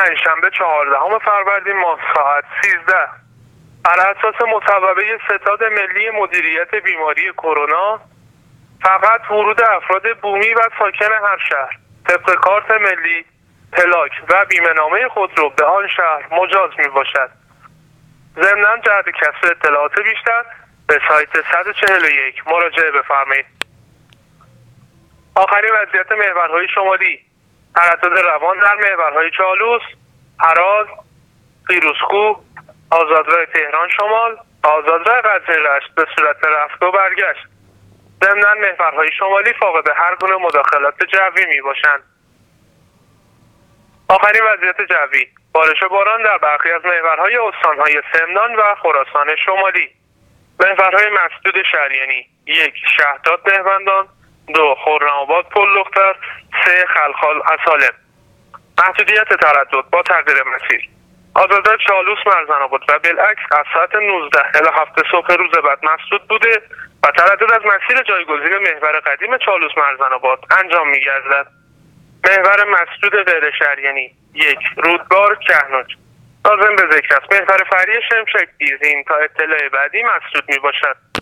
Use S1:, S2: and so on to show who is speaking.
S1: پنجشنبه 14 فروردین ماه ساعت 13 بر اساس مصوبه ستاد ملی مدیریت بیماری کرونا فقط ورود افراد بومی و ساکن هر شهر طبق کارت ملی، پلاک و بیمه‌نامه خودرو به آن شهر مجاز می باشد. ضمناً جهت کسب اطلاعات بیشتر به سایت 141 مراجعه بفرمایید. آخرین وضعیت محورهای شمالی: تردد روان در محورهای چالوس، هراز، پیروزکوه، آزادراه تهران شمال، آزادراه غزنی رشت به صورت رفت و برگشت. ضمناً محورهای شمالی فاقد هر گونه مداخلات جوی می باشند. آخرین وضعیت جوی: بارش باران در برخی از محورهای استانهای سمنان و خراسان شمالی. محورهای مسدود شهریانی: 1 شهداد بهمندان، 2 خرم‌آباد پل‌دختر، 3 خلخال اصالم. محدودیت تردد با تغییر مسیر: آزادراه چالوس مرزن‌آباد و بالعکس از ساعت 19 الی 7 صبح روز بعد مسدود بوده و تردد از مسیر جایگزین محور قدیم چالوس مرزن‌آباد انجام می‌گردد. محور مسدود غیر شهریانی: 1 رودبار کهنوج. لازم به ذکر است محور فرعی شمشک دیزین تا اطلاع بعدی مسدود میباشد.